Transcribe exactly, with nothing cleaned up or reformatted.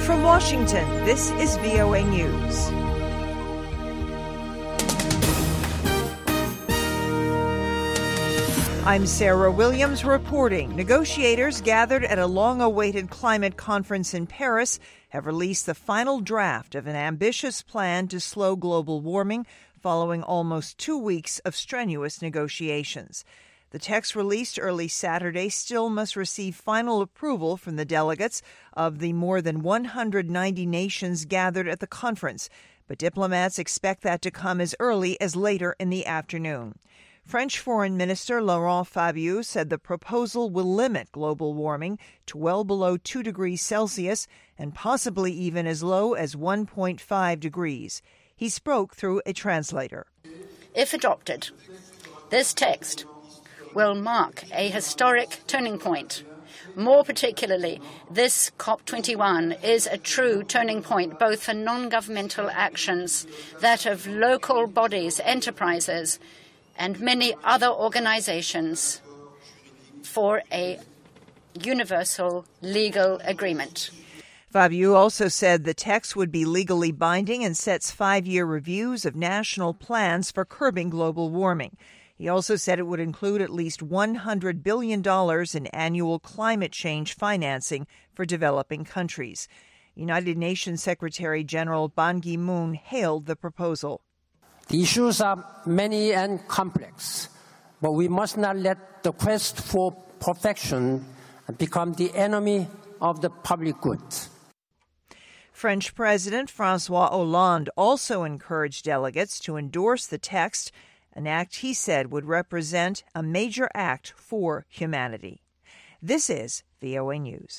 from Washington, this is V O A News. I'm Sarah Williams reporting. Negotiators gathered at a long-awaited climate conference in Paris have released the final draft of an ambitious plan to slow global warming following almost two weeks of strenuous negotiations. The text released early Saturday still must receive final approval from the delegates of the more than one hundred ninety nations gathered at the conference, but diplomats expect that to come as early as later in the afternoon. French Foreign Minister Laurent Fabius said the proposal will limit global warming to well below two degrees Celsius and possibly even as low as one point five degrees. He spoke through a translator. If adopted, this text will mark a historic turning point. More particularly, this COP twenty-one is a true turning point both for non-governmental actions, that of local bodies, enterprises, and many other organizations for a universal legal agreement. Fabius also said the text would be legally binding and sets five-year reviews of national plans for curbing global warming. He also said it would include at least one hundred billion dollars in annual climate change financing for developing countries. United Nations Secretary General Ban Ki-moon hailed the proposal. The issues are many and complex, but we must not let the quest for perfection become the enemy of the public good. French President François Hollande also encouraged delegates to endorse the text, an act he said would represent a major act for humanity. This is V O A News.